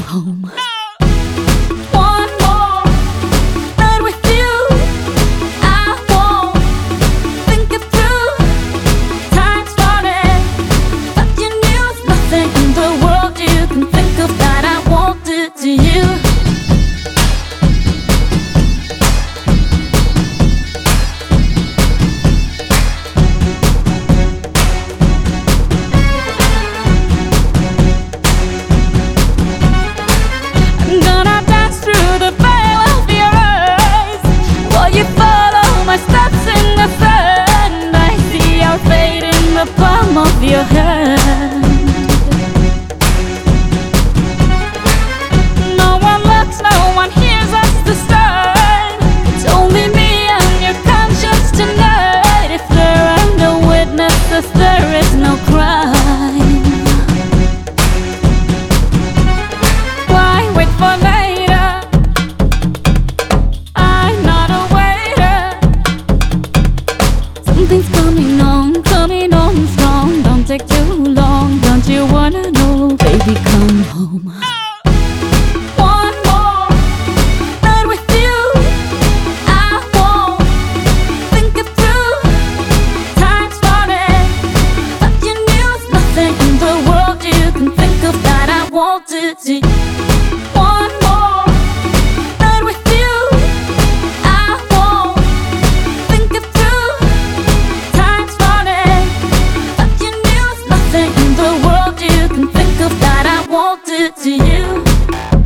home. One more night with you, I won't think it through. Time's running, but you knew there's nothing in the world you can think of that I won't do to you. Palm of your hand. No one looks, no one hears us this time. It's only me and your conscience tonight. If there are no witnesses, there is no crime. Why wait for later? I'm not a waiter. Something's coming on, coming on strong. Don't take too long. Don't you wanna know? Baby, come home. One more night with you, I won't think it through. Time's running, but you knew there's nothing in the world you can think of that I won't do to you. One more night with you, I won't think it through. Time's running, but you knew there's nothing in the world you can think of that I won't do to you.